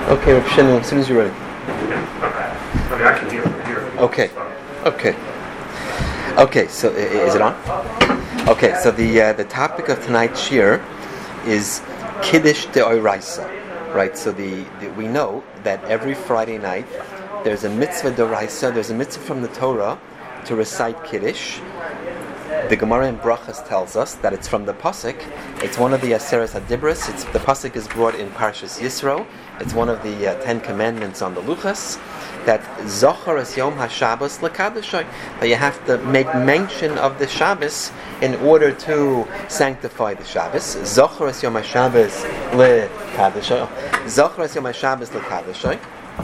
Okay, Reb Shimon, as soon as you're ready. Okay, I can hear here. Okay, so is it on? Okay, so the topic of tonight's shir is Kiddush De'oraisa, right? So we know that every Friday night there's a mitzvah De'oraisa, there's a mitzvah from the Torah to recite Kiddush. The Gemara in Brachas tells us that it's from the Pasuk. It's one of the Aseres HaDibros. The Pasuk is brought in Parshas Yisro. It's one of the 10 Commandments on the Luchas. That Zochar es Yom HaShabbos L'Kadoshay. That you have to make mention of the Shabbos in order to sanctify the Shabbos. Zochar es Yom HaShabbos L'Kadoshay. Zochar es Yom HaShabbos L'Kadoshay.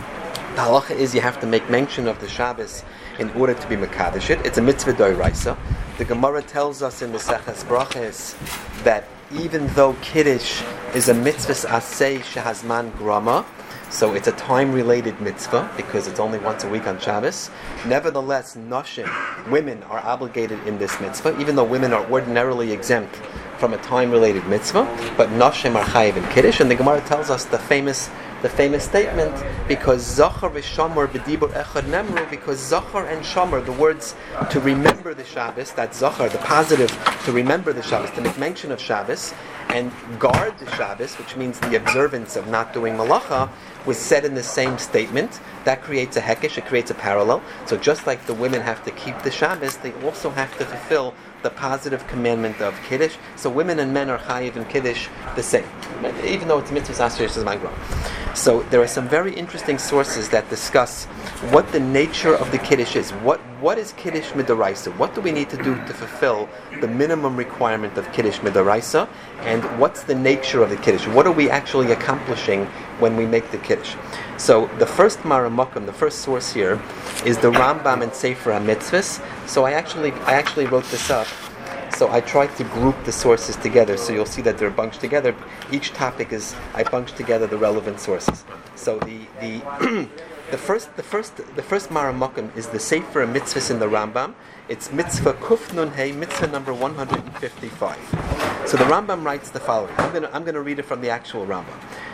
The halacha is you have to make mention of the Shabbos in order to be Mekadosh it. It's a mitzvah d'oraisa. The Gemara tells us in the Seches Brachas that even though Kiddush is a mitzvah aseh shehazman grama, so it's a time-related mitzvah because it's only once a week on Shabbos. Nevertheless, Nashim, women, are obligated in this mitzvah, even though women are ordinarily exempt from a time-related mitzvah, but Nashim are chayiv in Kiddush. And the Gemara tells us the famous statement, because Zachar v'Shamar b'dibur echad nemru, because Zachar and Shamar, the words to remember the Shabbos, that Zachar, the positive, to remember the Shabbos, to make mention of Shabbos, and guard the Shabbos, which means the observance of not doing malacha, was said in the same statement. That creates a hekesh, it creates a parallel. So just like the women have to keep the Shabbos, they also have to fulfill the positive commandment of Kiddush. So women and men are chayiv in Kiddush the same, even though it's mitzvah asher shezman grama. So there are some very interesting sources that discuss what the nature of the Kiddush is. What is Kiddush midaraisa? What do we need to do to fulfill the minimum requirement of Kiddush midaraisa? And what's the nature of the Kiddush? What are we actually accomplishing when we make the Kiddush? So the first Maramakum, the first source here, is the Rambam and Sefer HaMitzvahs. So I actually wrote this up. So I tried to group the sources together, so you'll see that they're bunched together. Each topic I bunched together the relevant sources. So the first Maramakum is the Sefer HaMitzvahs in the Rambam. It's mitzvah Kuf Nun Hey, mitzvah number 155. So the Rambam writes the following. I'm going to read it from the actual Rambam.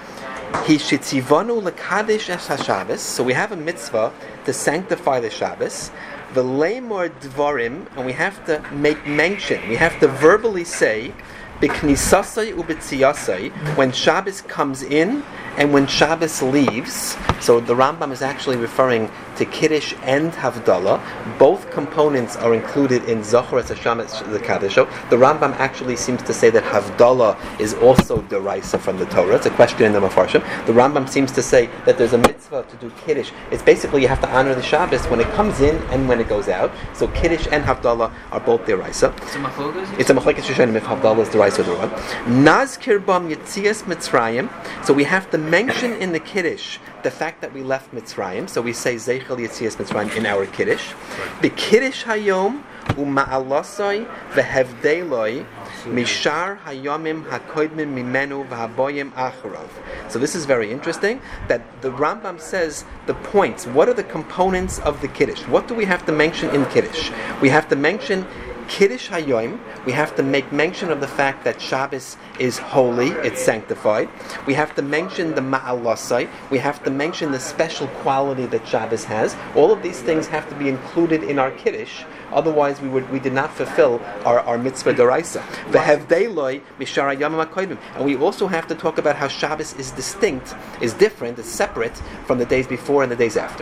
He shitzivanu lekadesh es haShabbos. So we have a mitzvah to sanctify the Shabbos. V'leimor dvarim, and we have to make mention. We have to verbally say b'knisasai u'b'tziyasai, when Shabbos comes in and when Shabbos leaves. So the Rambam is actually referring to Kiddush and Havdalah. Both components are included in Zochar es Hashabbos L'Kadosho. The Rambam actually seems to say that Havdalah is also deraisa from the Torah. It's a question in the Mefarshim. The Rambam seems to say that there's a mitzvah to do Kiddush. It's basically you have to honor the Shabbos when it comes in and when it goes out. So Kiddush and Havdalah are both deraisa. It's a machlokes Rishonim if Havdalah is deraisa or not. Nazkir bam Yetzias Mitzrayim. So we have to mention in the Kiddush the fact that we left Mitzrayim. So we say Zeichel Yetzias Mitzrayim in our Kiddush. B'Kiddush Hayom u'ma'alasai v'hevdeloi mishar hayomim hakoidmim mimenu v'haboyim acharav. So this is very interesting that the Rambam says the points. What are the components of the Kiddush? What do we have to mention in Kiddush? We have to mention Kiddush Hayoim. We have to make mention of the fact that Shabbos is holy, it's sanctified. We have to mention the Ma'alasai. We have to mention the special quality that Shabbos has. All of these things have to be included in our Kiddush. Otherwise, we did not fulfill our mitzvah d'oraisa. V'hevdeloi mishar hayomim hakoidmim. And we also have to talk about how Shabbos is distinct, is different, is separate from the days before and the days after.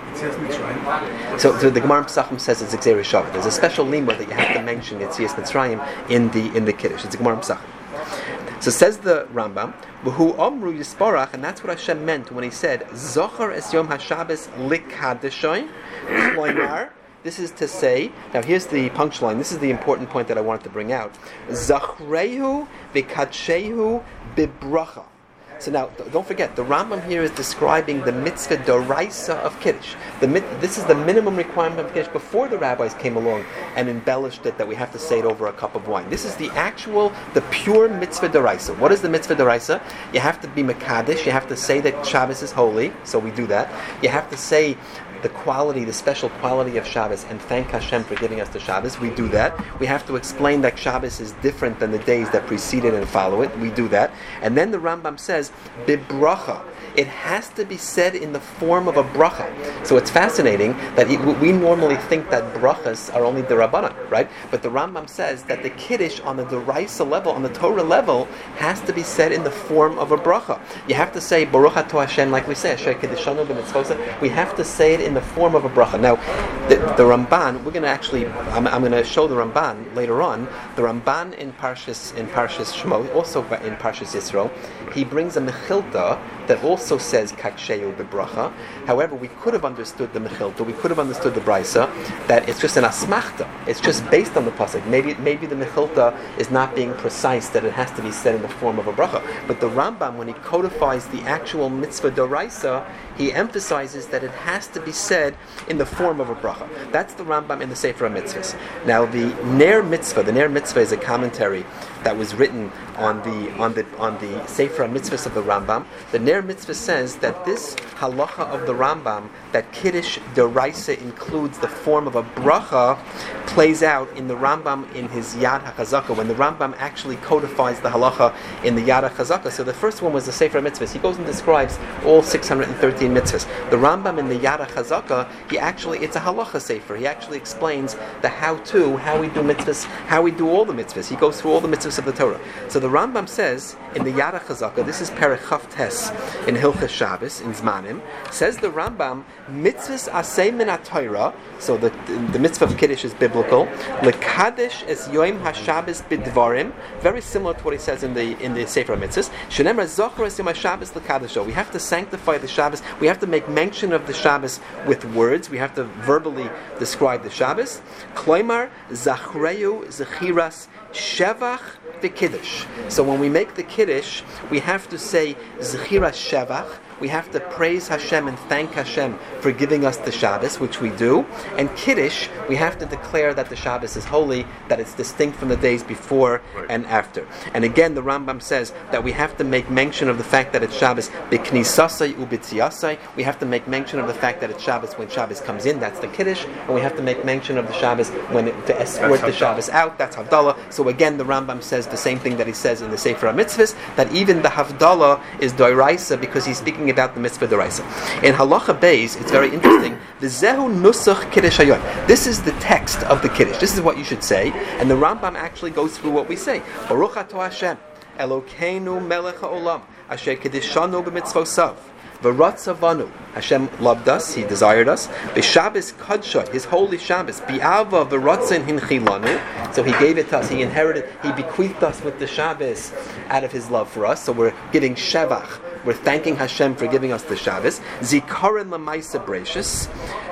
So the Gemara Pesachim says it's Xer Shavah. There's a special limud that you have to mention Yetzias Mitzrayim in the Kiddush. It's a Gemara Pesachim. So says the Rambam, V'hu Omru Yisparach, and that's what Hashem meant when He said Zochar es Yom HaShabbos L'Kadoshay. This is to say, now here's the punchline. This is the important point that I wanted to bring out. Zachrehu v'kadshehu bibracha. So now, don't forget, the Rambam here is describing the mitzvah d'oraisa of Kiddush. This is the minimum requirement of Kiddush before the rabbis came along and embellished it that we have to say it over a cup of wine. This is the pure mitzvah d'oraisa. What is the mitzvah d'oraisa? You have to be mekadesh. You have to say that Shabbos is holy, so we do that. You have to say the special quality of Shabbos, and thank Hashem for giving us the Shabbos. We do that. We have to explain that Shabbos is different than the days that precede it and follow it. We do that. And then the Rambam says, bibracha. It has to be said in the form of a bracha. So it's fascinating that we normally think that brachas are only the Rabbanan, right? But the Rambam says that the Kiddush on the Deraisa level, on the Torah level, has to be said in the form of a bracha. You have to say Baruch Atah Hashem, like we say, Asher Kiddushanu b'mitzvosav. We have to say it in the form of a bracha. Now, the Ramban, we're going to actually, I'm going to show the Ramban later on. The Ramban in Parshas Shemot, also in Parshas Yisro, he brings a Mechilta that also says Kaksheyu bebracha. However, we could have understood the Mechilta, we could have understood the Brisa, that it's just an asmachta. It's just based on the pasuk. Maybe the Mechilta is not being precise that it has to be said in the form of a bracha. But the Rambam, when he codifies the actual mitzvah doraisa, he emphasizes that it has to be said in the form of a bracha. That's the Rambam in the Sefer HaMitzvahs. Now, the Ner Mitzvah is a commentary that was written on the Sefer HaMitzvahs of the Rambam. The Ner Mitzvah says that this halacha of the Rambam, that Kiddush Doraisa includes the form of a bracha, plays out in the Rambam in his Yad HaChazaka, when the Rambam actually codifies the halacha in the Yad HaChazaka. So the first one was the Sefer HaMitzvahs. He goes and describes all 613 mitzvahs. The Rambam in the Yad HaChazaka, it's a halacha sefer. He actually explains the how-to, how we do mitzvahs, how we do all the mitzvahs. He goes through all the mitzvahs of the Torah. So the Rambam says in the Yad HaChazaka, this is Perek Chaf Tes in Hilchas Shabbos in Zmanim, says the Rambam, mitzvahs asay min ha-Torah, so the mitzvah of Kiddush is biblical, lekadesh es yoim ha-Shabbos bidvarim, very similar to what he says in the Sefer HaMitzvahs, shenemar zocher es yom ha-Shabbos lekadesho. We have to sanctify the Shabbos, we have to make mention of the Shabbos with words, we have to verbally describe the Shabbos. Kloimar zachreu zechiras shevach v'kiddush. So when we make the Kiddush, we have to say zechiras shevach. We have to praise Hashem and thank Hashem for giving us the Shabbos, which we do. And Kiddush, we have to declare that the Shabbos is holy, that it's distinct from the days before and after. And again, the Rambam says that we have to make mention of the fact that it's Shabbos b'knisasai u'b'tziyasai. We have to make mention of the fact that it's Shabbos when Shabbos comes in, that's the Kiddush. And we have to make mention of the Shabbos to escort the Shabbos out, that's Havdalah. So again, the Rambam says the same thing that he says in the Sefer HaMitzvahs, that even the Havdalah is Doiraisa because he's speaking about the mitzvah doraisa. In Halacha Beis, it's very interesting. V'zehu nusach kiddush hayom. This is the text of the kiddush. This is what you should say, and the Rambam actually goes through what we say. Baruch atah Hashem, Elokeinu melech haolam, asher kiddishanu b'mitzvosav. V'ratzavanu. Hashem loved us, He desired us. B'Shabbos Kadsha, His holy Shabbos. Bi'ava v'ratzin hinchilanu. So He gave it to us. He inherited. He bequeathed us with the Shabbos out of His love for us. So we're giving shevach. We're thanking Hashem for giving us the Shabbos. Zikaron l'maisa brachus,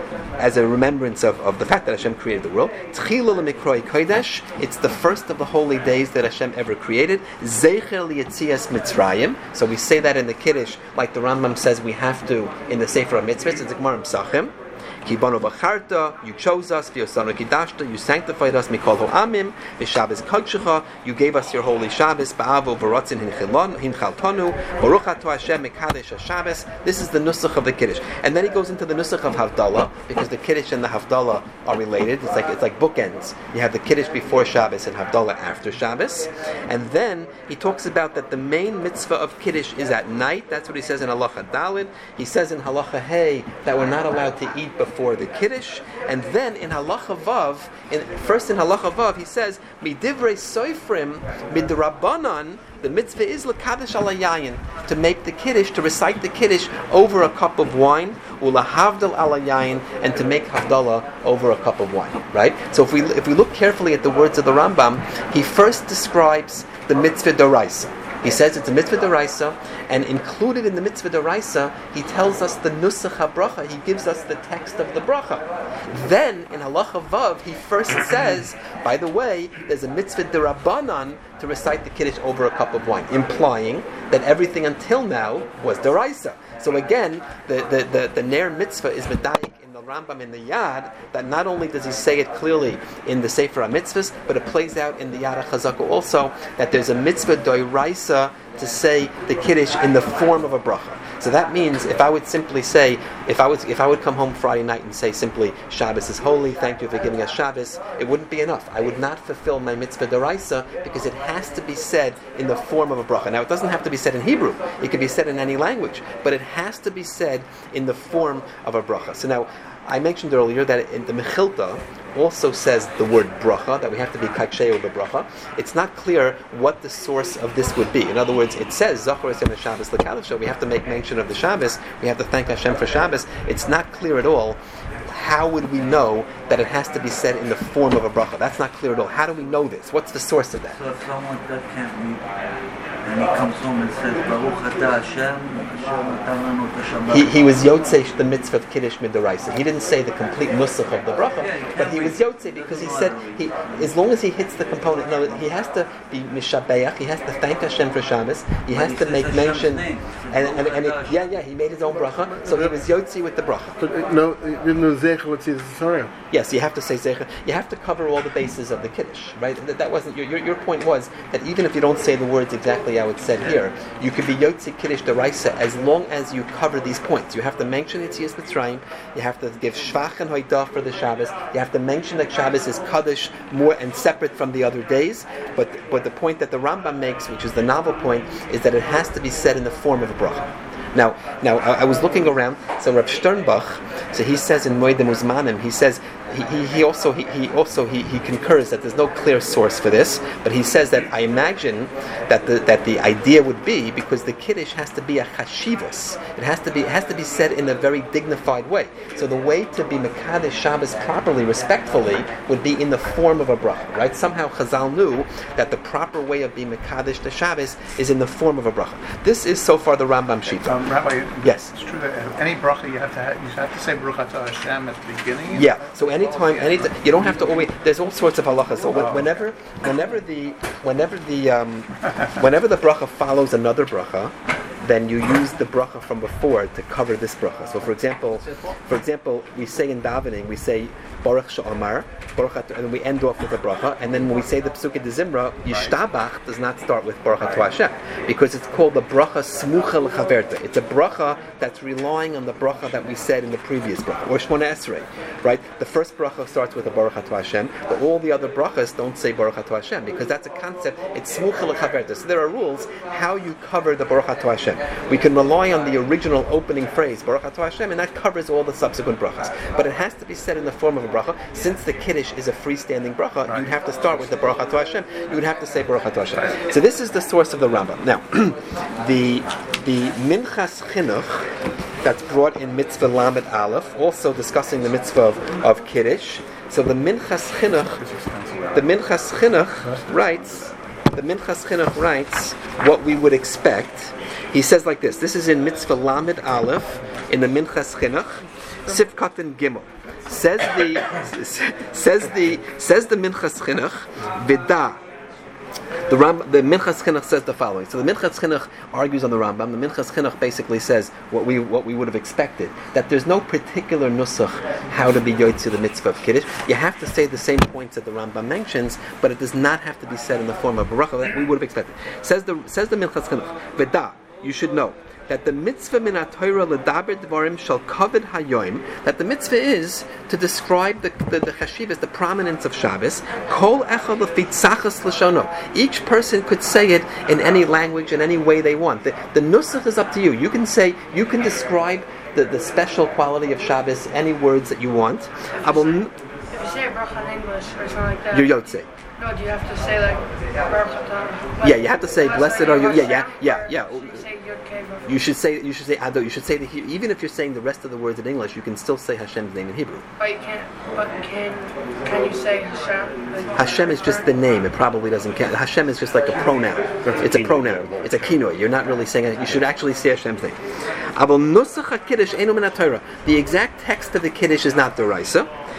as a remembrance of the fact that Hashem created the world. Tchila l'mikroi kodesh. It's the first of the holy days that Hashem ever created. Zeicher liyetzias mitzrayim. So we say that in the Kiddush, like the Rambam says we have to in the Sefer HaMitzvahs. It's a Gemara Pesachim. Kibanu b'charta, you chose us, v'yosanu kidashta, you sanctified us, mikol ho'amim, v'shabbos kodshecha, you gave us your holy Shabbos, ba'avo v'rotzin hinchaltonu, baruch atah Hashem mekadesh ha-Shabbos. This is the nusach of the Kiddush. And then he goes into the nusach of Havdalah, because the Kiddush and the Havdalah are related. It's like bookends. You have the Kiddush before Shabbos and Havdalah after Shabbos. And then he talks about that the main mitzvah of Kiddush is at night. That's what he says in Halacha Dalid. He says in Halacha Hey that we're not allowed to eat before the Kiddush, and then in Halacha Vav, in Halacha Vav, he says, Midivrei Soifrim, Midrabanan, the mitzvah is l'kadosh ala yayin, to make the Kiddush, to recite the Kiddush over a cup of wine, ulahavdal ala yayin, and to make Havdalah over a cup of wine, right? So if we look carefully at the words of the Rambam, he first describes the mitzvah doraisa. He says it's a mitzvah doraisa, and included in the mitzvah doraisa, he tells us the nusach habracha. He gives us the text of the bracha. Then in Halacha Vav, he first says, by the way, there's a mitzvah derabanan to recite the Kiddush over a cup of wine, implying that everything until now was doraisa. So again, the Ner mitzvah is medayik in the Rambam in the Yad, that not only does he say it clearly in the Sefer HaMitzvahs, but it plays out in the Yad HaChazaka also, that there's a mitzvah doiraisa to say the Kiddush in the form of a bracha. So that means if I would simply say, if I would come home Friday night and say simply, Shabbos is holy, thank you for giving us Shabbos, it wouldn't be enough. I would not fulfill my mitzvah d'oraisa because it has to be said in the form of a bracha. Now it doesn't have to be said in Hebrew, it can be said in any language, but it has to be said in the form of a bracha. So now, I mentioned earlier that in the Mechilta also says the word bracha, that we have to be kakshei with the bracha. It's not clear what the source of this would be. In other words, it says Zachor Esem Shabbos Lekadosho. We have to make mention of the Shabbos. We have to thank Hashem for Shabbos. It's not clear at all. How would we know that it has to be said in the form of a bracha? That's not clear at all. How do we know this? What's the source of that? So if someone that can't read and he comes home and says Baruch Atah Hashem, he was yotzei the mitzvah of Kiddush midoraisa. He didn't say the complete nusach of the bracha, but he was yotzei because he said as long as he hits the component, no, he has to be mishabeach. He has to thank Hashem for Shabbos. He has to make mention, he made his own bracha, so he was yotzei with the bracha. No, didn't know zecher what's the Sorry. Yes, you have to say zecher. You have to cover all the bases of the Kiddush, right? That wasn't your point was that even if you don't say the words exactly how it's said here, you could be yotzei Kiddush d'oraisa as long as you cover these points. You have to mention Yetzias Mitzrayim. You have to give Shvach and Hoidah for the Shabbos. You have to mention that Shabbos is Kaddish more and separate from the other days. But the point that the Rambam makes, which is the novel point, is that it has to be said in the form of a bracha. Now, I was looking around. So Rav Sternbach, so he says in Moed Muzmanim, he says he also concurs that there's no clear source for this, but he says that I imagine that the idea would be because the Kiddush has to be a chashivas. It has to be said in a very dignified way. So the way to be Mekadesh Shabbos properly, respectfully, would be in the form of a bracha, right? Somehow Chazal knew that the proper way of being Mekadesh to Shabbos is in the form of a bracha. This is so far the Rambam Shita. Rabbi, yes. It's true that any bracha you have to say Baruch Atah Hashem at the beginning. Yeah. So anytime you don't have to always. There's all sorts of halachas. So whenever the bracha follows another bracha, then you use the bracha from before to cover this bracha. So for example, we say in davening, we say Baruch Sha'amar, and we end off with a bracha, and then when we say the Pesukei de Zimra, Yishtabach does not start with Baruch Atah Hashem, because it's called the bracha Smucha L'Chaverta. It's a bracha that's relying on the bracha that we said in the previous bracha, or Shmona Esrei, right? The first bracha starts with a Baruch Atah Hashem, but all the other brachas don't say Baruch Atah Hashem, because that's a concept, it's Smucha L'Chaverta. So there are rules how you cover the Baruch Atah Hashem. We can rely on the original opening phrase, Baruch Atah Hashem, and that covers all the subsequent brachas. But it has to be said in the form of a bracha. Since the Kiddush is a freestanding bracha, you'd have to start with the Baruch Atah Hashem. You would have to say Baruch Atah Hashem. So this is the source of the Rambam. Now, the Minchas Chinuch that's brought in Mitzvah Lamed Aleph, also discussing the mitzvah of Kiddush. So the Minchas Chinuch writes what we would expect. He says like this. This is in Mitzvah Lamed Aleph in the Minchas Chinuch, Sifkat and Gimel. Says the Minchas Chinuch, Vida. The Minchas Chinuch says the following. So the Minchas Chinuch argues on the Rambam. The Minchas Chinuch basically says what we would have expected, that there's no particular nusach how to be yotzei the mitzvah of Kiddush. You have to say the same points that the Rambam mentions, but it does not have to be said in the form of bracha that we would have expected. Says the Minchas Chinuch, Vida, you should know that the mitzvah min ha-Torah ledaber dvarim shall kavod hayoim, that the mitzvah is to describe the chashivas, the prominence of Shabbos. Kol echad lefi tzachas l'shono. Each person could say it in any language, in any way they want. The nusach is up to you. You can describe the special quality of Shabbos, any words that you want. If you say bracha in English or something like that, you're yotzei. No, do you have to say like Baruch Atah? Yeah, you have to say blessed are you. Yeah. You should say Ado. You should say even if you're saying the rest of the words in English, you can still say Hashem's name in Hebrew. But you can't. But can you say Hashem? Hashem is just the name. It probably doesn't count. Hashem is just like a pronoun. It's a pronoun. It's a kinoi. You're not really saying it. You should actually say Hashem's name. The exact text of the Kiddush is not D'oraisa.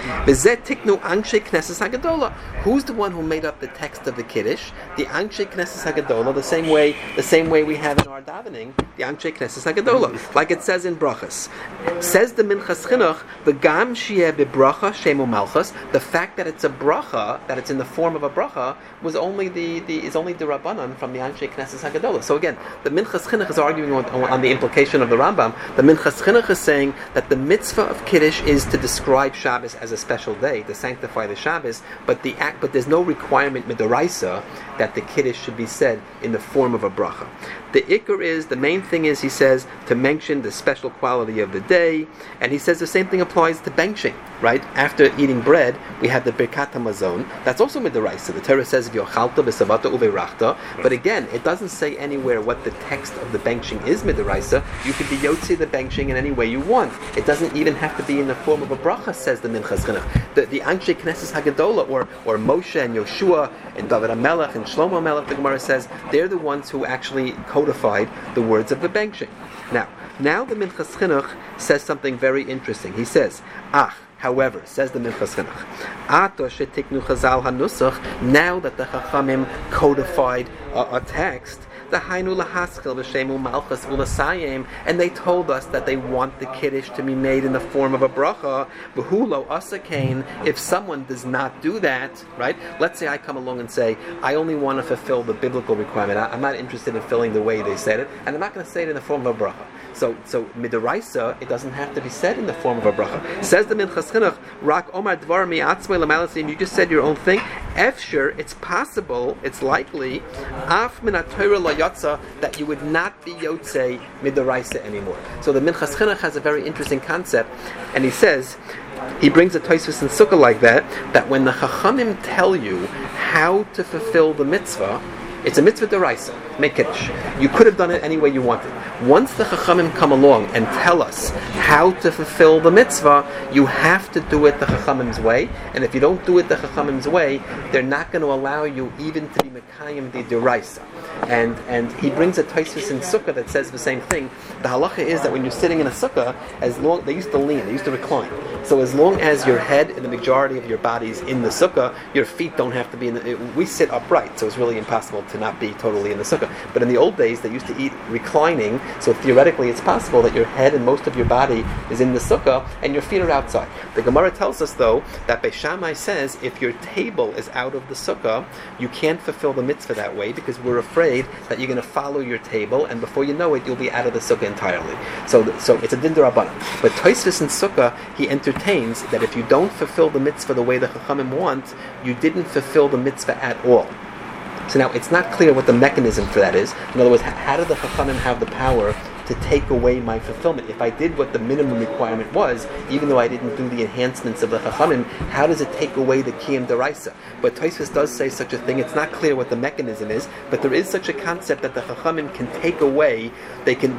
V'zeh tiknu Anshe Knesses Hagadola. Who's the one who made up the text of the Kiddush? The Anshe Knesses Hagadola, the same way we have in our davening, the Anshe Knesses Hagadola, like it says in Brachas. Says the Minchas Chinuch, V'gam Shieh B'bracha Shemu Malchus. The fact that it's a bracha, that it's in the form of a bracha, is only the Rabbanan from the Anshe Knesses Hagadola. So again, the Minchas Chinuch is arguing on the implication of the Rambam. The Minchas Chinuch is saying that the mitzvah of Kiddush is to describe Shabbos as a special day, to sanctify the Shabbos, but there's no requirement midoraisa that the Kiddush should be said in the form of a bracha. The main thing is, he says, to mention the special quality of the day, and he says the same thing applies to benching, right? After eating bread, we have the Birkat HaMazon. That's also midoraisa. The Torah says, V'yochalta v'savata uveirachta, but again, it doesn't say anywhere what the text of the benching is midoraisa. You could be yotzi the benching in any way you want. It doesn't even have to be in the form of a bracha, says the Minchas Chinuch. The Anshe Knesses Hagadola, or Moshe and Yoshua and David HaMelech and Shlomo HaMelech, the Gemara says, they're the ones who actually codified the words of the benching. Now the Minchas Chinuch says something very interesting. He says, however, says the Minchas Chinuch, now that the Chachamim codified a text, and they told us that they want the Kiddush to be made in the form of a bracha. If someone does not do that, right? Let's say I come along and say, I only want to fulfill the biblical requirement. I'm not interested in filling the way they said it, and I'm not going to say it in the form of a bracha. So midoraisa, it doesn't have to be said in the form of a bracha. Says the Minchas Chinuch, Rak Omar Dvar mi'atzmei l'malasim. You just said your own thing. Efshir, it's possible, it's likely, af min haTorah lo yotza, that you would not be yotzei midoraisa anymore. So the Minchas Chinuch has a very interesting concept, and he says, he brings a Tosfos in Sukkah like that when the Chachamim tell you how to fulfill the mitzvah, it's a mitzvah d'oraisa, make Kiddush. You could have done it any way you wanted. Once the Chachamim come along and tell us how to fulfill the mitzvah, you have to do it the Chachamim's way. And if you don't do it the Chachamim's way, they're not going to allow you even to be Mekayim the d'oraisa. And he brings a Tosfos in Sukkah that says the same thing. The halacha is that when you're sitting in a sukkah, they used to lean, they used to recline. So as long as your head and the majority of your body is in the sukkah, your feet don't have to be we sit upright, so it's really impossible to not be totally in the sukkah. But in the old days, they used to eat reclining, so theoretically it's possible that your head and most of your body is in the sukkah and your feet are outside. The Gemara tells us, though, that Beis Shammai says if your table is out of the sukkah, you can't fulfill the mitzvah that way because we're afraid that you're going to follow your table and before you know it, you'll be out of the sukkah entirely. So it's a din d'Rabbanan. But Tosfos in Sukkah, he entertains that if you don't fulfill the mitzvah the way the Chachamim want, you didn't fulfill the mitzvah at all. So now it's not clear what the mechanism for that is. In other words, how do the Chachamim have the power to take away my fulfillment? If I did what the minimum requirement was, even though I didn't do the enhancements of the Chachamim, how does it take away the Kiyum D'Oraisa? But Tosfos does say such a thing. It's not clear what the mechanism is, but there is such a concept that the Chachamim can take away. They can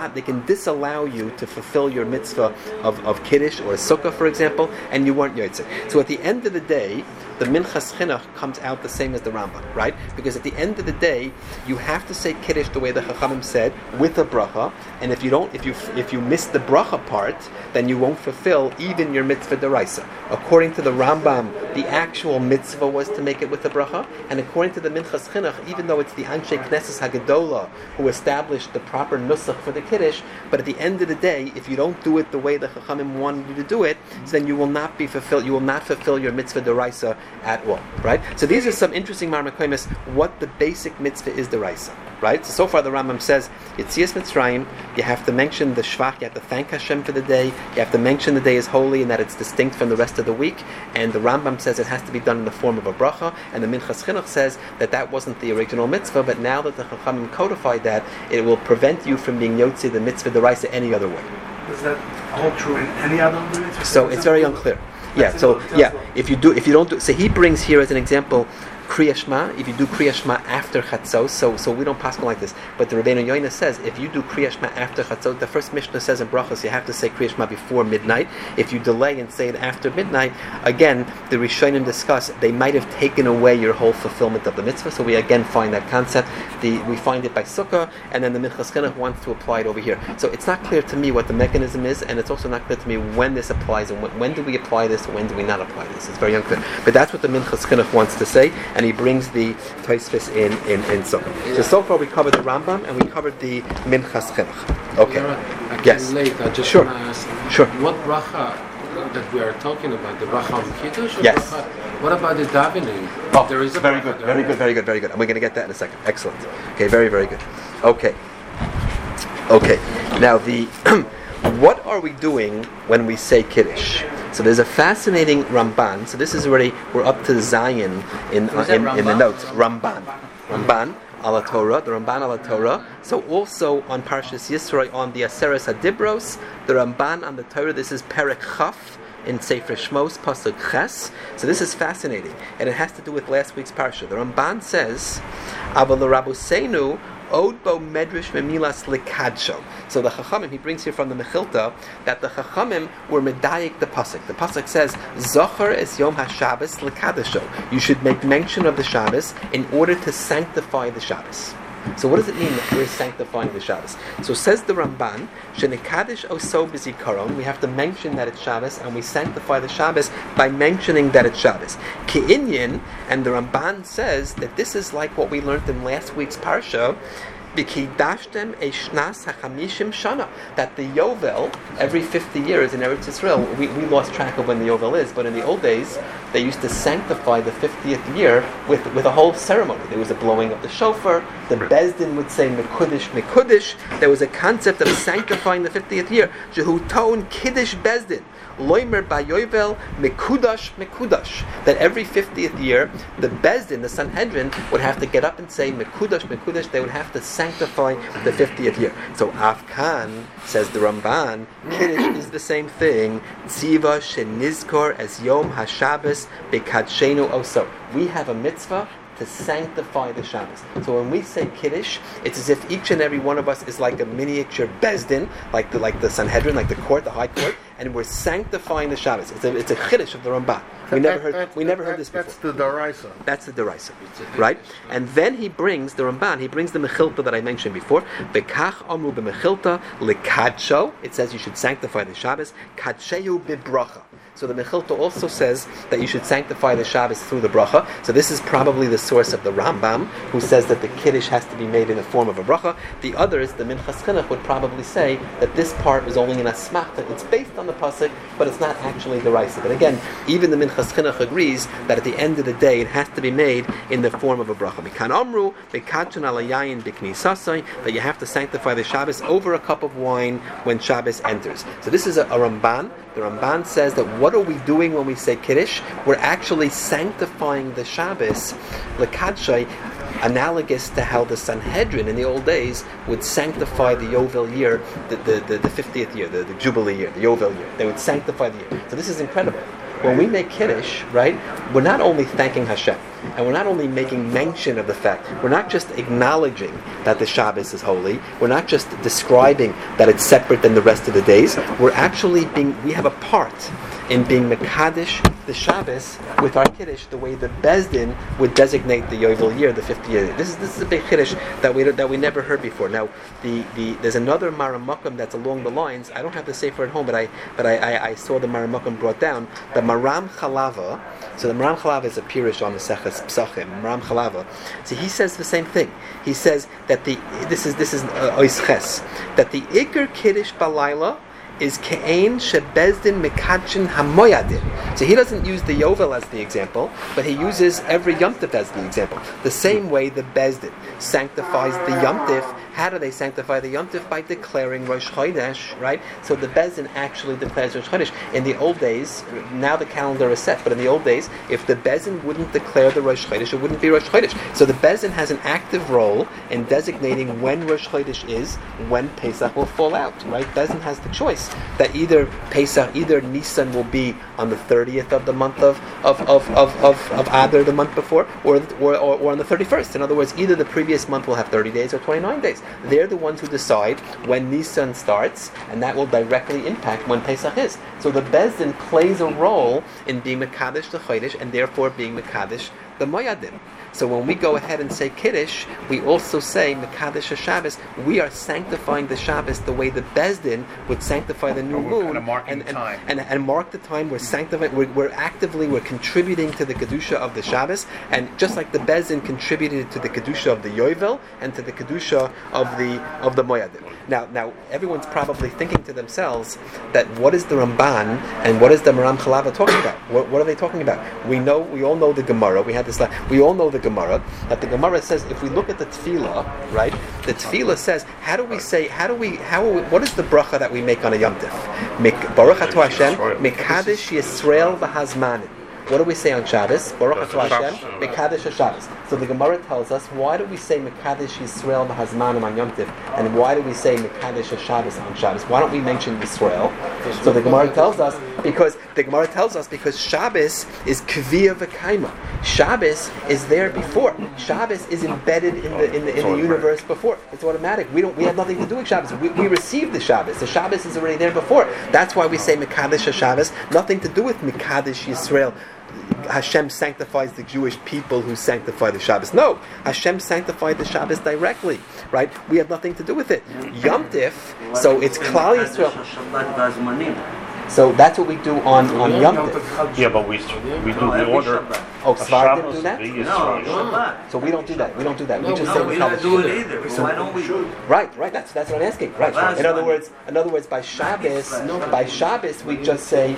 disallow you to fulfill your mitzvah of Kiddush or a Sukkah, for example, and you weren't Yotzei. So at the end of the day, the Minchas Chinuch comes out the same as the Rambam, right? Because at the end of the day, you have to say Kiddush the way the Chachamim said, with a bracha, and if you miss the bracha part, then you won't fulfill even your mitzvah d'oraisa. According to the Rambam, the actual mitzvah was to make it with the bracha, and according to the Minchas Chinuch, even though it's the Anshe Knesses Hagadola who established the proper nusach for the Kiddush, but at the end of the day, if you don't do it the way the Chachamim wanted you to do it, then you will not fulfill your mitzvah d'oraisa at all, right? So these are some interesting marmakoimis, what the basic mitzvah is d'oraisa, right? So far the Rambam says, Yetzias Mitzrayim, you have to mention the Shvach, you have to thank Hashem for the day, you have to mention the day is holy and that it's distinct from the rest of the week, and the Rambam says it has to be done in the form of a bracha, and the Minchas Chinuch says that wasn't the original mitzvah, but now that the Chachamim codified that, it will prevent you from being Yotzi the mitzvah d'oraisa any other way. Does that hold true in any other mitzvah? So it's very unclear. If you don't do, so he brings here as an example Kriya Shema, if you do Kriya Shema after Chatzos, so we don't pass like this, but the Rabbeinu Yoina says, if you do Kriya Shema after Chatzos, the first Mishnah says in Brachos, you have to say Kriya Shema before midnight. If you delay and say it after midnight, again, the Rishonim discuss, they might have taken away your whole fulfillment of the mitzvah, so we again find that concept. We find it by Sukkah, and then the Minchas Chinuch wants to apply it over here. So it's not clear to me what the mechanism is, and it's also not clear to me when this applies, and when do we apply this, and when do we not apply this. It's very unclear. But that's what the Minchas Chinuch wants to say, and he brings the Tosfos in Sukkah. So far we covered the Rambam, and we covered the Minchas Chinuch. Okay. Yes. Late. I just Sure. want to ask, Sure. what bracha that we are talking about, the bracha on Kiddush? Or Yes. bracha? What about the davening? Oh, There is a very bracha good, there. very good, very good, very good. And we're going to get that in a second. Excellent. Okay, very, very good. Okay. Now what are we doing when we say Kiddush? So there's a fascinating Ramban. So this is already, we're up to Zion in the notes. Ramban ala Torah, the Ramban ala Torah. So also on Parshas Yisro, on the Aseres Hadibros, the Ramban on the Torah, this is Perek Chaf in Sefer Shmos, Pasuk Ches. So this is fascinating, and it has to do with last week's Parsha. The Ramban says, Aval Rabuseinu Od bo medrash memilas lekadsho. So the Chachamim, he brings here from the Mechilta that the Chachamim were medayik the pasuk. The pasuk says, "Zocher es Yom HaShabbos lekadesho." You should make mention of the Shabbos in order to sanctify the Shabbos. So what does it mean that we're sanctifying the Shabbos? So says the Ramban, "Shenekadesh oso b'zikaron." We have to mention that it's Shabbos, and we sanctify the Shabbos by mentioning that it's Shabbos. Ki'inyin, and the Ramban says that this is like what we learned in last week's parsha. B'kidashtem eshnas hachamishim shana, that the Yovel every 50 years in Eretz Yisrael, we lost track of when the Yovel is, but in the old days they used to sanctify the 50th year with a whole ceremony. There was a blowing of the shofar. The Bezdin would say mekudesh mekudesh. There was a concept of sanctifying the 50th year. Jehu ton kiddush Bezdin. Loimer bayovel mekudash mekudash. That every 50th year, the Bezdin, the Sanhedrin, would have to get up and say mekudash mekudash. They would have to sanctify the 50th year. So Afkan, says the Ramban, Kiddush is the same thing. Tziva shenizkor as Yom HaShabbos bekadshenu oso. We have a mitzvah to sanctify the Shabbos. So when we say Kiddush, it's as if each and every one of us is like a miniature Bezdin, like the Sanhedrin, like the court, the high court, and we're sanctifying the Shabbos. It's a Kiddush of the Ramban. We never heard this before. That's the Daraisa. That's the Deraisa, right? And then he brings the Ramban. He brings the Mechilta that I mentioned before. Bekach amru b'Mechilta lekadsho. It says you should sanctify the Shabbos. Kadshehu bibracha. So the Mechilta also says that you should sanctify the Shabbos through the bracha. So this is probably the source of the Rambam, who says that the Kiddush has to be made in the form of a bracha. The others, the Minchas Chinuch, would probably say that this part is only an asmachta. It's based on the pasuk, but it's not actually the Raisa. But again, even the Minchas Chinuch agrees that at the end of the day, it has to be made in the form of a bracha. Mikan amru bekadshon ala yayin biknisasai, that you have to sanctify the Shabbos over a cup of wine when Shabbos enters. So this is a Ramban. The Ramban says that what are we doing when we say Kiddush? We're actually sanctifying the Shabbos, Lekadshay, analogous to how the Sanhedrin in the old days would sanctify the Yovel year, the 50th year, the Jubilee year, the Yovel year. They would sanctify the year. So this is incredible. When we make Kiddush, right, we're not only thanking Hashem, and we're not only making mention of the fact, we're not just acknowledging that the Shabbos is holy, we're not just describing that it's separate than the rest of the days, we have a part in being Mekadesh the Shabbos with our Kiddush the way the Bezdin would designate the Yovel year, the 50th year. This is a big Kiddush that we never heard before. Now, there's another Maramukam that's along the lines. I don't have the Sefer at home, but I saw the Maramukam brought down. The Maram Chalava. So the Maram Chalava is a Pirish on the Seches Psachim. Maram Chalava. So he says the same thing. He says that this is Ois Ches, that the Iker Kiddush Balayla is Ke'ein Shebezdin Mekadshin Hamoyadin. So he doesn't use the Yovel as the example, but he uses every Yom Tov as the example. The same way the Bezdin sanctifies the Yom Tov How do they sanctify the Yom Tif? By declaring Rosh Chodesh, right? So the Bezdin actually declares Rosh Chodesh. In the old days, now the calendar is set, but in the old days, if the Bezdin wouldn't declare the Rosh Chodesh, it wouldn't be Rosh Chodesh. So the Bezdin has an active role in designating when Rosh Chodesh is, when Pesach will fall out, right? Bezdin has the choice that either Nisan will be on the 30th of the month of Adar, the month before, or on the 31st. In other words, either the previous month will have 30 days or 29 days. They're the ones who decide when Nisan starts, and that will directly impact when Pesach is. So the Bezdin plays a role in being Mekadesh the Chodesh, and therefore being Mekadesh the Moyadim. So when we go ahead and say Kiddush, we also say Mekadesh HaShabbos. We are sanctifying the Shabbos the way the Bezdin would sanctify the new moon, and mark the time. We're sanctifying. We're contributing to the kedusha of the Shabbos, and just like the Bezdin contributed to the kedusha of the Yovel and to the kedusha of the Moyadim. Now everyone's probably thinking to themselves that what is the Ramban and what is the Maram Chalava talking about? What are they talking about? We all know the Gemara. We had this. We all know the Gemara, that the Gemara says, if we look at the Tefillah, right, the Tefillah says, what is the bracha that we make on a Yom Tif? Baruch Atah Hashem, Mekadesh Yisrael v'Hazmanim. What do we say on Shabbos? Baruch Atah Hashem, Mekadesh HaShabbos. So the Gemara tells us, why do we say Mekadesh Yisrael v'Hazmanim on Yom Tif? And why do we say Mekadesh HaShabbos on Shabbos? Why don't we mention Yisrael? So the Gemara tells us, because Shabbos is Kviyah v'Kaima. Shabbos is there before. Shabbos is embedded in the universe before. It's automatic. We have nothing to do with Shabbos. We receive the Shabbos. The Shabbos is already there before. That's why we say Mekadesh HaShabbos. Nothing to do with Mekadesh Yisrael. Hashem sanctifies the Jewish people who sanctify the Shabbos. No, Hashem sanctified the Shabbos directly, right? We have nothing to do with it. Yom Tif, so it's Klal Yisrael. So that's what we do on Yom Tif. Yeah, but we do the order. Oh, Svardim do that? No, so we don't do that. We just say we don't do it either. So why don't we? Right. That's what I'm asking. Right. In other words, by Shabbos we just say,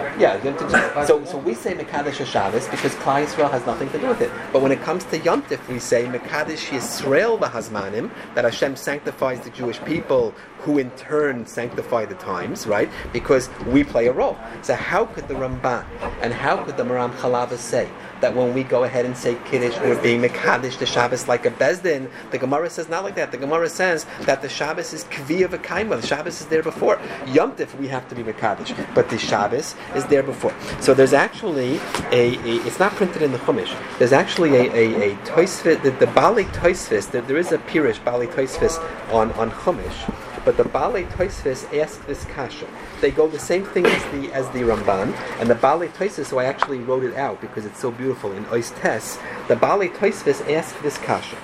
So we say Mekadesh HaShabbos because Klal Yisrael has nothing to do with it. But when it comes to Yom Tif, we say Mekadesh Yisrael v'Hazmanim, that Hashem sanctifies the Jewish people, who in turn sanctify the times, right? Because we play a role. So how could the Ramban and how could the Maram Chalava say that when we go ahead and say Kiddush, we're being Mekadesh the Shabbos like a Bezdin? The Gemara says not like that. The Gemara says that the Shabbos is Kviyah v'Kaima. The Shabbos is there before. Yom Tif we have to be Mekadesh, but the Shabbos is there before. So there's actually it's not printed in the Chumash. There's actually a Tosfos, the Bali Tosfos. There is a Pirish Bali Tosfos on Chumash. But the Balei Tosfos ask this kasha. They go the same thing as the Ramban, and the Balei Tosfos, so I actually wrote it out because it's so beautiful in Ois Tes. The Balei Tosfos ask this kasha.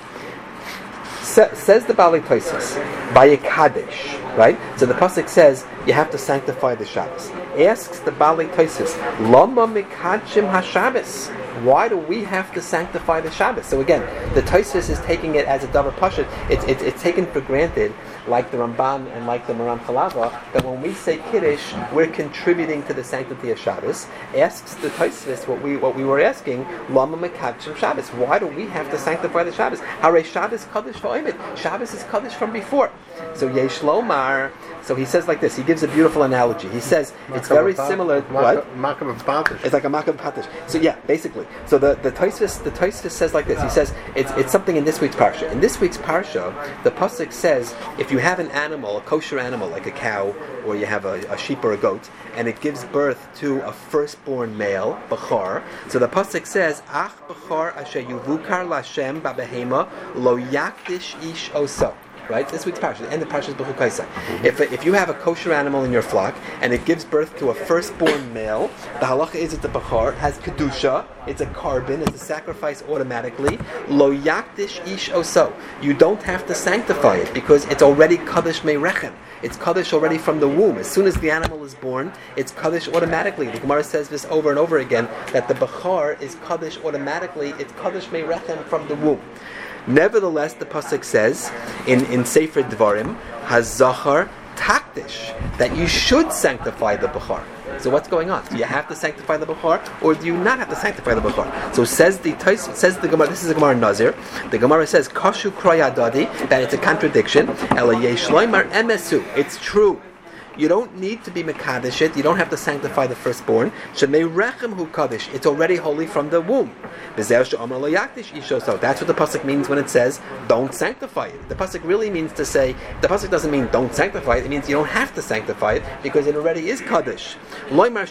Says the Balei Tosfos by a Kaddish, right? So the pasuk says you have to sanctify the Shabbos. Asks the Balei Tosfos, Lama mikadshim haShabbos. Why do we have to sanctify the Shabbos? So again, the Tosfos is taking it as a davar pashut. It's taken for granted, like the Ramban and like the Maram Chalava, that when we say Kiddush, we're contributing to the sanctity of Shabbos. Asks the Tosfos what we were asking, Lama mekadshim Shabbos. Why do we have to sanctify the Shabbos? Hare Shabbos kaddish v'oimid. Shabbos is kaddish from before. So Yesh Lomar. So he says like this. He gives a beautiful analogy. He says it's very similar. What? It's like a makav patish. So yeah, basically. So the Tosfos says like this. He says it's something in this week's parsha. In this week's parsha, the pasuk says if you have an animal, a kosher animal like a cow, or you have a sheep or a goat, and it gives birth to a firstborn male, bachar. So the pasuk says, "Ach bachar asher yuvukar lashem babehema lo yakdish ish oso." Right? This week's parsha, the end of Parshas Bechukaisa. If you have a kosher animal in your flock and it gives birth to a firstborn male, the halacha is it's a bachar, has kedusha, it's a carbon, it's a sacrifice automatically. Lo yakdish ish oso. You don't have to sanctify it because it's already kaddish merechem. It's kaddish already from the womb. As soon as the animal is born, it's kaddish automatically. The Gemara says this over and over again, that the bachar is kaddish automatically. It's kaddish merechem from the womb. Nevertheless, the pasuk says in Sefer Dvarim, "Hazachar takdish, that you should sanctify the Bechor. So what's going on? Do you have to sanctify the Bechor, or do you not have to sanctify the Bechor? So says the Gemara. This is the Gemara in Nazir. The Gemara says kashu kroyadadi, that it's a contradiction. Ela yesh loymar emesu. It's true. You don't need to be mekadesh it. You don't have to sanctify the firstborn. Shemei rechem hu kaddish. It's already holy from the womb. That's what the pasuk means when it says don't sanctify it. The pasuk really means to say, the pasuk doesn't mean don't sanctify it. It means you don't have to sanctify it because it already is kaddish. But when the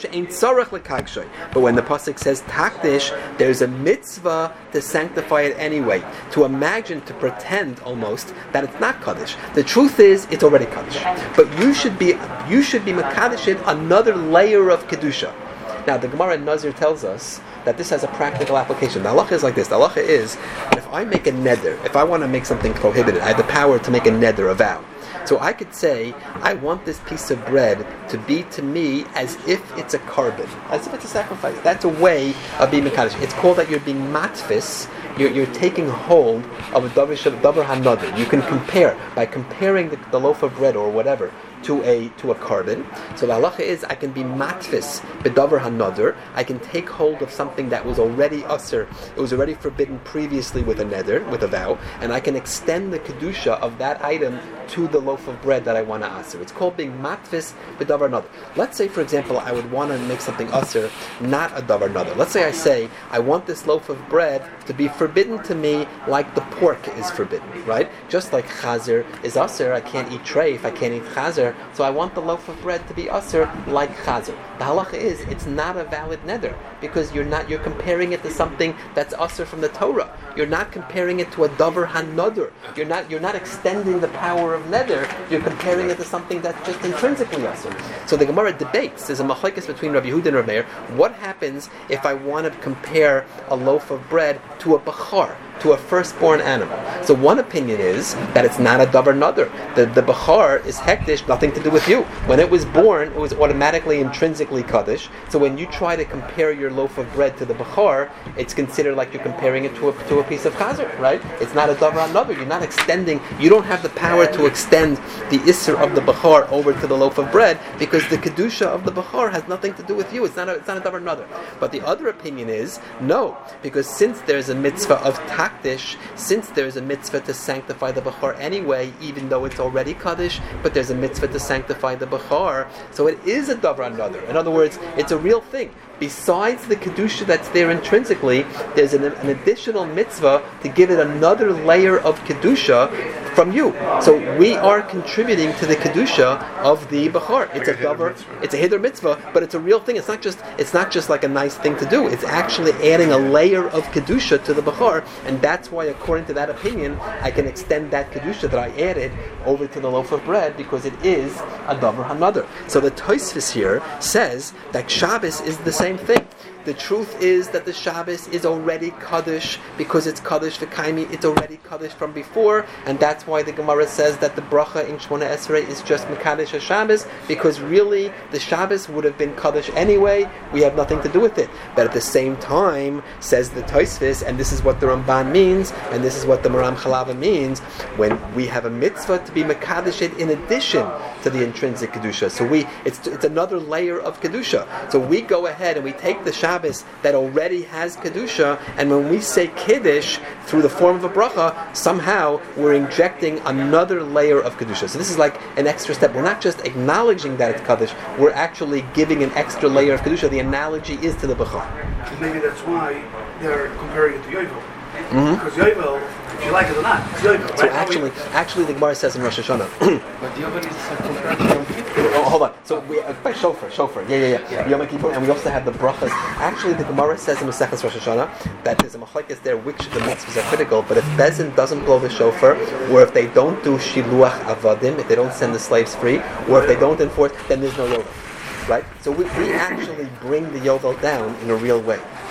pasuk says takdish, there's a mitzvah to sanctify it anyway. To imagine, to pretend almost that it's not kaddish. The truth is it's already kaddish. But you should be mekadesh in another layer of kedusha. Now the Gemara in Nazir tells us that this has a practical application. The halacha is like this. The halacha is that if I make a neder, if I want to make something prohibited, I have the power to make a neder, a vow. So I could say, I want this piece of bread to be to me as if it's a carbon, as if it's a sacrifice. That's a way of being mekadesh. It's called that you're being matfis. You're taking hold of a davar hanadar. You can compare by comparing the loaf of bread or whatever to a carbon. So the halacha is I can be matfis bedavar hanadar. I can take hold of something that was already usher. It was already forbidden previously with a neder, with a vow, and I can extend the kedusha of that item to the loaf of bread that I want to usher. It's called being matfis bedavar hanadar. Let's say, for example, I would want to make something usher, not a davar hanadar. Let's say I say I want this loaf of bread to be forbidden to me like the pork is forbidden, right? Just like chazer is usher, I can't eat treif, I can't eat chazer, so I want the loaf of bread to be usher like chazer. The halacha is it's not a valid neder because you're comparing it to something that's usher from the Torah. You're not comparing it to a davar hanadar. You're not extending the power of neder. You're comparing it to something that's just intrinsically usher. So the Gemara debates. There's a machlekes between Rabbi Yehuda and Rabbi Meir. What happens if I want to compare a loaf of bread to a bechar, to a firstborn animal? So one opinion is that it's not a davar nadar. The bechar is hektish, nothing to do with you. When it was born, it was automatically intrinsically kaddish. So when you try to compare your loaf of bread to the bechar, it's considered like you're comparing it to a piece of chazer, right? It's not a davar nadar. You're not extending. You don't have the power to extend the isser of the bechar over to the loaf of bread because the kedusha of the bechar has nothing to do with you. It's not a davar nadar. But the other opinion is no, because since there's a mitzvah of takdish, since there's a mitzvah to sanctify the bechar anyway, even though it's already kaddish, but there's a mitzvah to sanctify the bechar, so it is a davar nadar. In other words, it's a real thing. Besides the kedusha that's there intrinsically, there's an additional mitzvah to give it another layer of kedusha from you. So we are contributing to the kedusha of the bechar. It's a davar, it's a hiddur mitzvah, but it's a real thing. It's not just like a nice thing to do. It's actually adding a layer of kedusha to the bechar, and that's why, according to that opinion, I can extend that kedusha that I added over to the loaf of bread because it is a davar hanadar. So the Tosfos here says that Shabbos is the same thing. The truth is that the Shabbos is already Kaddish because it's Kaddish v'kaimi, it's already Kaddish from before, and that's why the Gemara says that the bracha in Shmona Esrei is just Mekadesh HaShabbos, because really the Shabbos would have been Kaddish anyway, we have nothing to do with it. But at the same time, says the Tosfos, and this is what the Ramban means, and this is what the Maram Chalava means, when we have a mitzvah to be Mekadesh it in addition to the intrinsic Kedusha. So it's another layer of Kedusha. So we go ahead and we take the Shabbos that already has Kedusha, and when we say Kiddush through the form of a bracha, somehow we're injecting another layer of Kedusha. So this is like an extra step. We're not just acknowledging that it's Kaddish, we're actually giving an extra layer of Kedusha. The analogy is to the Bechar. Maybe that's why they're comparing it to Yovel. Because Yovel, if you like it or not, it's Yovel. So actually the Gemara says in Rosh Hashanah. But Yovel is compared to Yom Kippur. Oh, hold on. So we by shofar. Yeah. Yom Kippur, and we also have the brachas. Actually, the Gemara says in Maseches Rosh Hashanah that there's a machlekes there which the mitzvahs are critical. But if Bezin doesn't blow the shofar, or if they don't do shiluach avadim, if they don't send the slaves free, or if they don't enforce, then there's no yovel, right? So we actually bring the yovel down in a real way.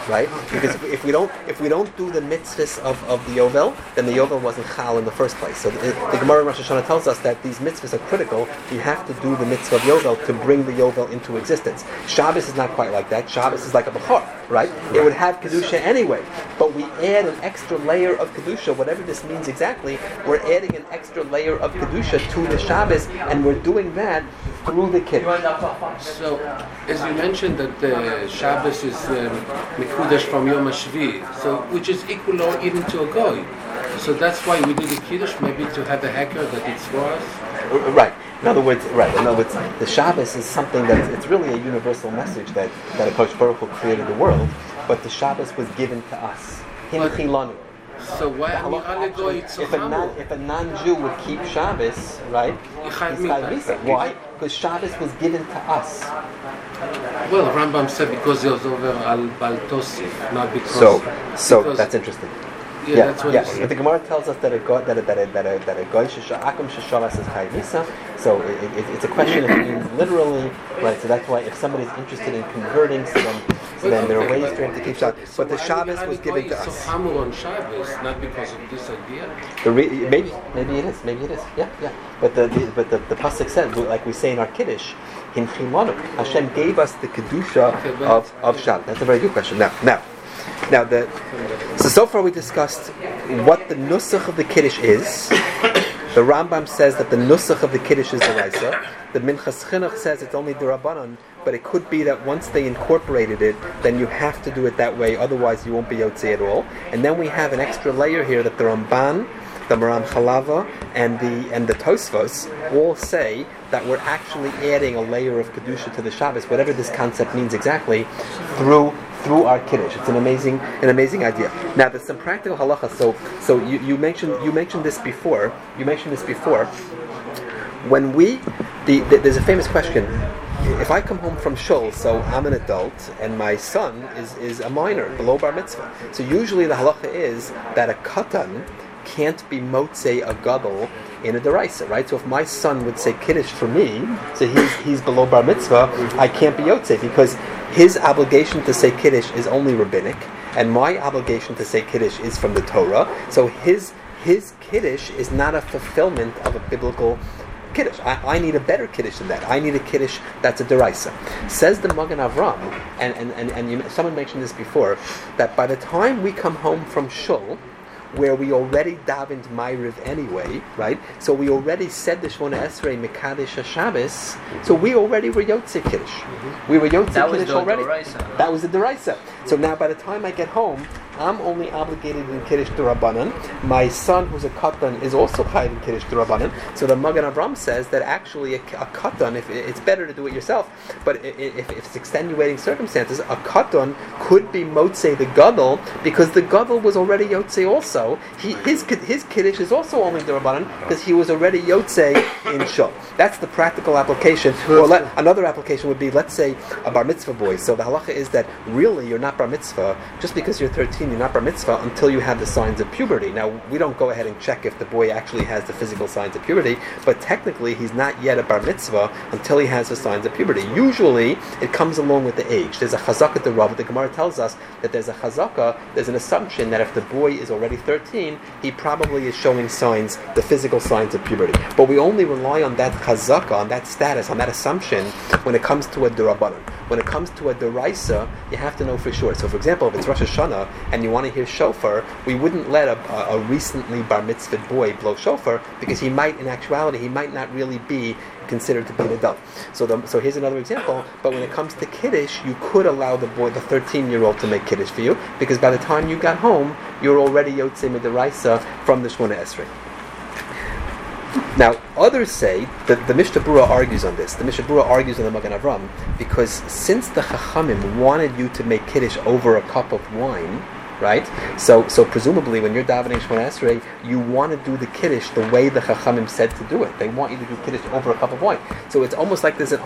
right? Because if we don't do the mitzvahs of the Yovel, then the Yovel wasn't chal in the first place. So the Gemara in Rosh Hashanah tells us that these mitzvahs are critical. You have to do the mitzvah of Yovel to bring the Yovel into existence. Shabbos is not quite like that. Shabbos is like a Bechor, right? It would have Kedusha anyway, but we add an extra layer of Kedusha, whatever this means exactly. We're adding an extra layer of Kedusha to the Shabbos, and we're doing that through the Kiddush. So, as you mentioned that Shabbos is Mikudesh from Yom HaShvi, so which is equal or even to a Goy. So that's why we do the Kiddush, maybe to have a hacker that it's for us? Right. In other words, the Shabbos is something that it's really a universal message that HaKadosh Baruch Hu created the world, but the Shabbos was given to us. Hinchilanu. So why if a non-Jew would keep Shabbos, right? Why? Because Shabbos was given to us. Well, Rambam said because it was over al Baltosif, not because. So because that's interesting. Yeah, that's what he But said. the Gemara tells us that a goy akum sheshavas is chayv misa. So it's a question of means literally, right? So that's why if somebody's interested in converting, so then there are ways for him to keep Shabbos. But the Shabbos was given to us. So Hamur on Shabbos, not because of this idea. Maybe it is. Yeah. But the pasuk says, like we say in our Kiddush, in Chimanu, Hashem gave us the kedusha of Shabbos. That's a very good question. Now, so far we discussed what the nusach of the Kiddush is. The Rambam says that the nusach of the Kiddush is the Raisa. The Minchas Chinuch says it's only the Rabbanon, but it could be that once they incorporated it, then you have to do it that way, otherwise you won't be Yotzei at all. And then we have an extra layer here that the Ramban, the Maram Chalava, and the Tosfos all say that we're actually adding a layer of Kedusha to the Shabbos, whatever this concept means exactly, through our Kiddush. It's an amazing idea. Now there's some practical halacha. So you mentioned this before. When there's a famous question. If I come home from shul, so I'm an adult, and my son is a minor, below bar mitzvah. So usually the halacha is that a katan can't be motzei a gadol in a deraisa, right? So if my son would say kiddush for me, so he's below bar mitzvah, I can't be yotzei because his obligation to say kiddush is only rabbinic, and my obligation to say kiddush is from the Torah. So his kiddush is not a fulfillment of a biblical kiddush. I need a better kiddush than that. I need a kiddush that's a deraisa. Says the Magen Avram, and someone mentioned this before, that by the time we come home from shul, where we already davened Ma'ariv anyway, right? So we already said the Shmona Esrei Mekadesh HaShabbos, so we already were Yotzei Kiddush. We were Yotzei Kiddush already. That was the Deraisa. So now by the time I get home, I'm only obligated in Kiddush D'Rabbanan. My son, who's a Katan, is also chayav in Kiddush D'Rabbanan. So the Magen Avram says that actually a Katan, if it's better to do it yourself, but if it's extenuating circumstances, a Katan could be Motzei the Gadol, because the Gadol was already Yotzei also. His Kiddush is also only D'Rabbanan, because he was already Yotzei in Shul. That's the practical application. Or another application would be, let's say, a Bar Mitzvah boy. So the halacha is that really you're not Bar Mitzvah, just because you're 13, you're not Bar Mitzvah until you have the signs of puberty. Now, we don't go ahead and check if the boy actually has the physical signs of puberty, but technically he's not yet a Bar Mitzvah until he has the signs of puberty. Usually, it comes along with the age. There's a chazaka to Rav. The Gemara tells us that there's a chazaka, there's an assumption that if the boy is already 13, he probably is showing signs, the physical signs of puberty. But we only rely on that chazaka, on that status, on that assumption, when it comes to a D'Rabbanan. When it comes to a D'Oraisa, you have to know for sure. So, for example, if it's Rosh Hashanah and you want to hear shofar, we wouldn't let a recently bar mitzvah boy blow shofar, because in actuality, he might not really be considered to be an adult. So here's another example. But when it comes to Kiddush, you could allow the 13-year-old to make Kiddush for you, because by the time you got home, you're already Yotzei Midaraisa from the Shmona Esrei. Now, others say that the Mishnah Berurah argues on this. The Mishnah Berurah argues on the Magen Avram, because since the Chachamim wanted you to make Kiddush over a cup of wine, right? So presumably when you're davening Shemona Esrei, you want to do the Kiddush the way the Chachamim said to do it. They want you to do Kiddush over a cup of wine. So it's almost like there's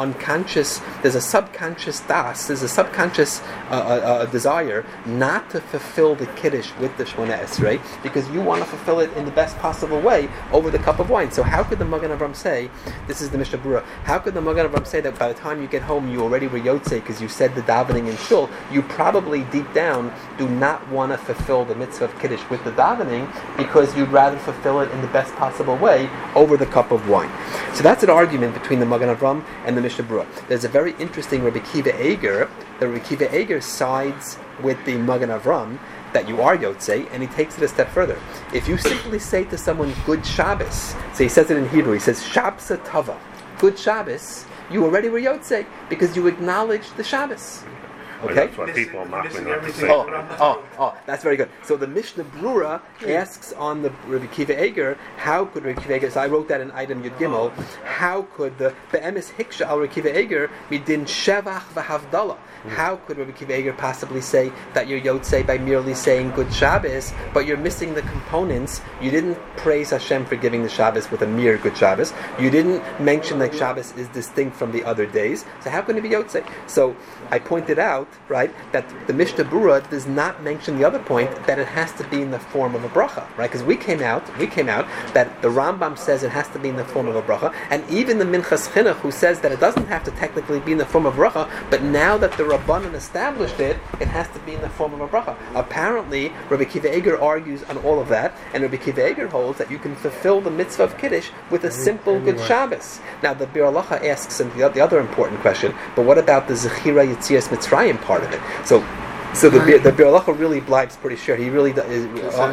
a subconscious das, there's a subconscious desire not to fulfill the Kiddush with the Shemona Esrei because you want to fulfill it in the best possible way over the cup of wine. So how could the Magen Avraham say, this is the Mishnah Berurah, how could the Magen Avraham say that by the time you get home you already were Yotzei because you said the davening in Shul? You probably deep down do not want to fulfill the mitzvah of Kiddush with the davening because you'd rather fulfill it in the best possible way over the cup of wine. So that's an argument between the Magen Avraham and the Mishnah Berurah. There's a very interesting Rabbi Kiva Eger. The Rabbi Kiva Eger sides with the Magen Avraham that you are Yotzei, and he takes it a step further. If you simply say to someone, good Shabbos, so he says it in Hebrew, he says, Shabsa Tava, good Shabbos, you already were Yotzei, because you acknowledge the Shabbos. Okay? That's why people are mocking not to say That's very good. So the Mishnah Berurah asks on the Rabbi Kiva Eger, how could Rabbi Kiva Eger, so I wrote that in item Yud Gimel, how could the Be'emes Hiksha al Rabbi Kiva Eger midin Shevach v'Havdalah? How could Rabbi Kiva Eger possibly say that you're Yotzei by merely saying good Shabbos, but you're missing the components? You didn't praise Hashem for giving the Shabbos with a mere good Shabbos. You didn't mention that Shabbos is distinct from the other days. So how can it be Yotzei? So I pointed out, right, that the Mishnah Berurah does not mention the other point that it has to be in the form of a bracha, right? Because we came out that the Rambam says it has to be in the form of a bracha, and even the Minchas Chinuch who says that it doesn't have to technically be in the form of bracha, but now that the Rabbanan established it, it has to be in the form of a bracha. Apparently, Rabbi Kiva Eger argues on all of that, and Rabbi Kiva Eger holds that you can fulfill the mitzvah of Kiddush with a simple good Shabbos. Now, the Bir Halacha asks him the other important question, but what about the Zechira Yetzias Mitzrayim part of it? So the Bir Halacha really blibes pretty sure. He really does.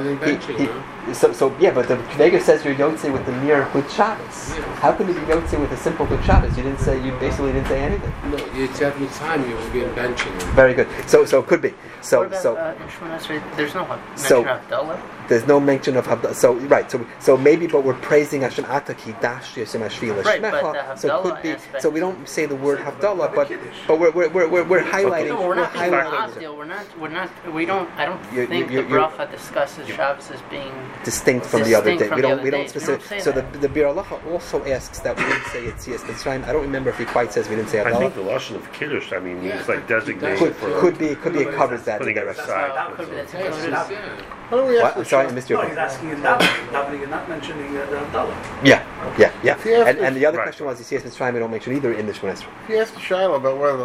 But the Kiva says you're Yotzei with the mere good Shabbos. Yeah. How can you be Yotzei with a simple good Shabbos? You basically didn't say anything. No, Yetziat Mitzrayim, you will be inventing. Very good. So it could be. So What about in Shemona Esrei? There's no mention So- of Havdalah? there's no mention of Havdalah. So maybe, but we're praising Hashem Ataki Dash Yosem Ashvi Right, but L'Shmecha. the So it could Havdalah be. aspect- So we don't say the word Havdalah, but we're highlighting. No, we're not being highlighting hostile. We don't. I don't You're- think you're- the bracha discusses Shabbos as being distinct from the other distinct day. from We the don't other days. specific. We don't So say the Bir Halacha also asks that we didn't say Yetzias Mitzrayim. I don't remember if he quite says we didn't say I think the Havdalah. lashon of Kiddush, I mean, Yeah, it's like designated could- for Could be it covers that. putting it direction. aside. Could be that's Yes, included. yeah. Why don't we ask What? the I'm sorry, I Shah- missed your No, point. he's asking in davening, you're not mentioning the Havdalah. Yeah. If he asked And the other Right. question was Yetzias Mitzrayim. We don't mention either in the Shemona Esrei. If you ask the Shiloh about whether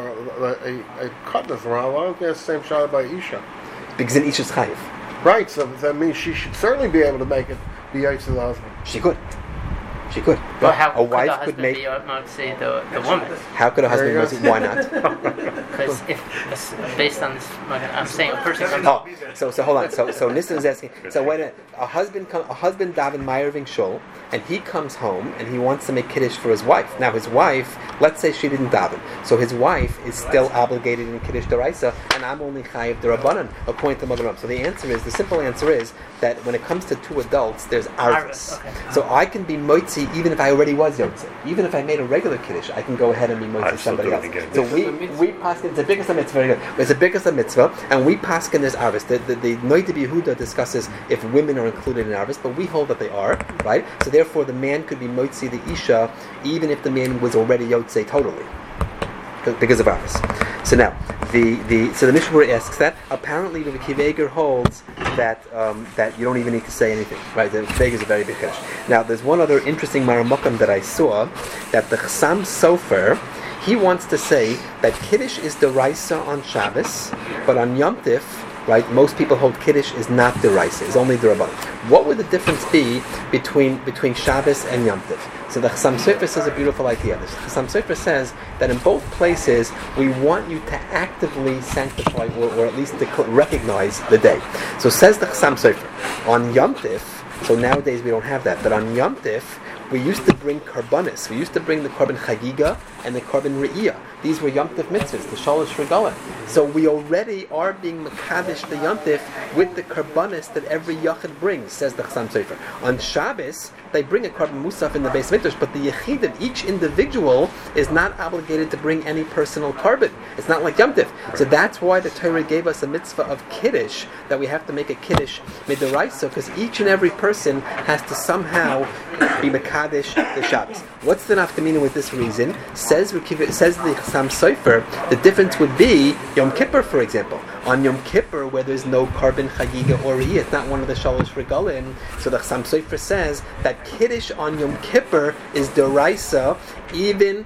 a cotton is wrong, why don't they ask the same Shiloh about Isha? Because in Isha's Chayiv. Right, so that means she should certainly be able to make it the Yaitz of the husband. She could. But Well, how a could wife the could husband make. be say the woman? How could a husband? There you go. Why not? Because if based on this, I'm saying a person comes. Oh, so hold on. So Nissan is asking. So when a husband daven Ma'erving Shul, and he comes home and he wants to make Kiddush for his wife. Now his wife, let's say she didn't daven, so his wife is still obligated in Kiddush D'Oraisa, and I'm only Chayiv D'Rabbanan according to Magen Avraham. So the simple answer is that when it comes to two adults, there's arvus. Okay. So I can be Motzi even if I already was Yotzei. Even if I made a regular Kiddush, I can go ahead and be Motzi I'm still somebody else. doing it So again. we paskin. It's a biggest mitzvah. Very good. It's a biggest mitzvah, and we paskin there's arvus. The Noida Yehuda discusses if women are included in arvus, but we hold that they are, right? So therefore, the man could be Motzi the Isha even if the man was already Yotzei totally, because of arvus. So now the Mishnah Berurah asks that. Apparently, the Kiva Eger holds that you don't even need to say anything, right? The Kiva Eger is a very big Kiddush. Now, there's one other interesting Maramukam that I saw, that the Chassam Sofer, he wants to say that Kiddush is D'Oraisa on Shabbos, but on Yom Tif, right, most people hold Kiddush is not D'Oraisa, it's only D'Rabbanan. What would the difference be between Shabbos and Yom Tif? So the Chassam Sofer says a beautiful idea. The Chassam Sofer says that in both places we want you to actively sanctify or at least recognize the day. So says the Chassam Sofer, on Yom Tif, so nowadays we don't have that, but on Yom Tif, we used to bring karbanis. We used to bring the korban chagiga and the korban re'iyah. These were Yom Tov mitzvahs, the shalosh regalim. So we already are being mekadesh the Yom Tov with the karbanis that every yachid brings, says the Chassam Sofer. On Shabbos, they bring a korban musaf in the Beis Mikdash, but the yechidim, each individual, is not obligated to bring any personal korban. It's not like Yom Tov. So that's why the Torah gave us a mitzvah of kiddush, that we have to make a kiddush midaraisa, because each and every person has to somehow be mekadesh the Shabbos. What's the nafkamina with this reason? Says the Chassam Sofer, the difference would be Yom Kippur, for example. On Yom Kippur, where there's no korban chagiga or re'iyah, it's not one of the shalosh regalim. So the Chassam Sofer says that kiddush on Yom Kippur is deraisa, even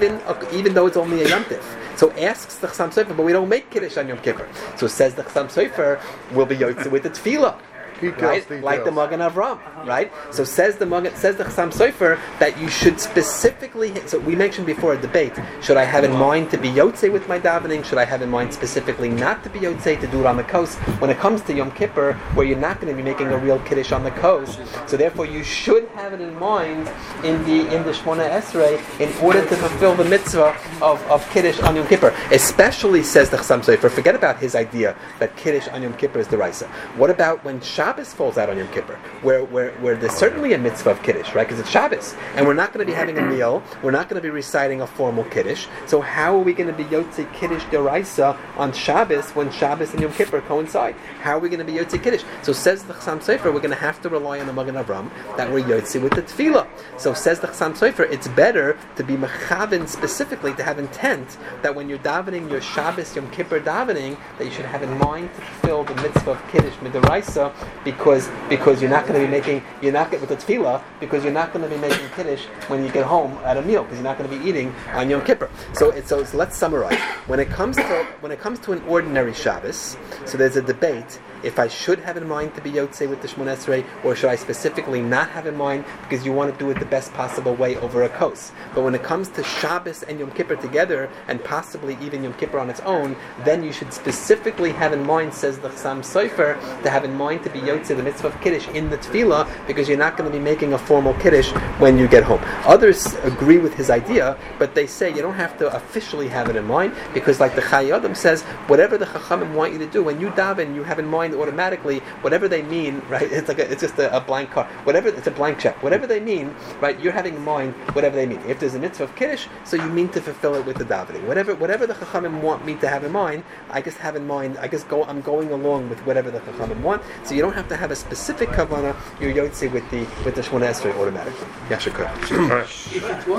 though it's only a Yom Tif. So asks the Chassam Sofer, but we don't make kiddush on Yom Kippur. So says the Chassam Sofer, we'll be yotze with the tefillah. Right? Like the Magen Avram, right? So says the Chassam Sofer that you should specifically. So we mentioned before a debate: should I have in mind to be yotze with my davening? Should I have in mind specifically not to be yotze, to do it on the coast? When it comes to Yom Kippur, where you're not going to be making a real kiddush on the coast, so therefore you should have it in mind in the Shmona Esrei in order to fulfill the mitzvah of kiddush on Yom Kippur. Especially, says the Chassam Sofer, forget about his idea that kiddush on Yom Kippur is deraisa. What about when Shabbos falls out on Yom Kippur, where there's certainly a mitzvah of kiddush, right? Because it's Shabbos, and we're not going to be having a meal, we're not going to be reciting a formal kiddush. So how are we going to be yotze kiddush deraisa on Shabbos when Shabbos and Yom Kippur coincide? How are we going to be yotze kiddush? So says the Chassam Sofer, we're going to have to rely on the Magen Avram that we're yotze with the tefillah. So says the Chassam Sofer, it's better to be mechavin specifically, to have intent that when you're davening your Shabbos Yom Kippur davening, that you should have in mind to fulfill the mitzvah of kiddush midaraisa, because you're not going to be making, you're not with the tefillah, because you're not going to be making kiddush when you get home at a meal, because you're not going to be eating on Yom Kippur. So let's summarize. When it comes to an ordinary Shabbos, so there's a debate if I should have in mind to be yotze with the Shmona Esrei, or should I specifically not have in mind because you want to do it the best possible way over a kos. But when it comes to Shabbos and Yom Kippur together, and possibly even Yom Kippur on its own, then you should specifically have in mind, says the Chassam Sofer, to have in mind to be yotze the mitzvah of kiddush in the tefillah, because you're not going to be making a formal kiddush when you get home. Others agree with his idea, but they say you don't have to officially have it in mind, because like the Chai Adam says, whatever the Chachamim want you to do, when you daven, you have in mind automatically whatever they mean, right? It's just a blank card. Whatever, it's a blank check. Whatever they mean, right? You're having in mind whatever they mean. If there's a mitzvah of kiddush, so you mean to fulfill it with the davening. Whatever the Chachamim want me to have in mind, I just have in mind. I'm going along with whatever the Chachamim want. So you don't have to have a specific kavanah. You're yotze with the Shmona Esrei automatically. Yashakar. If it was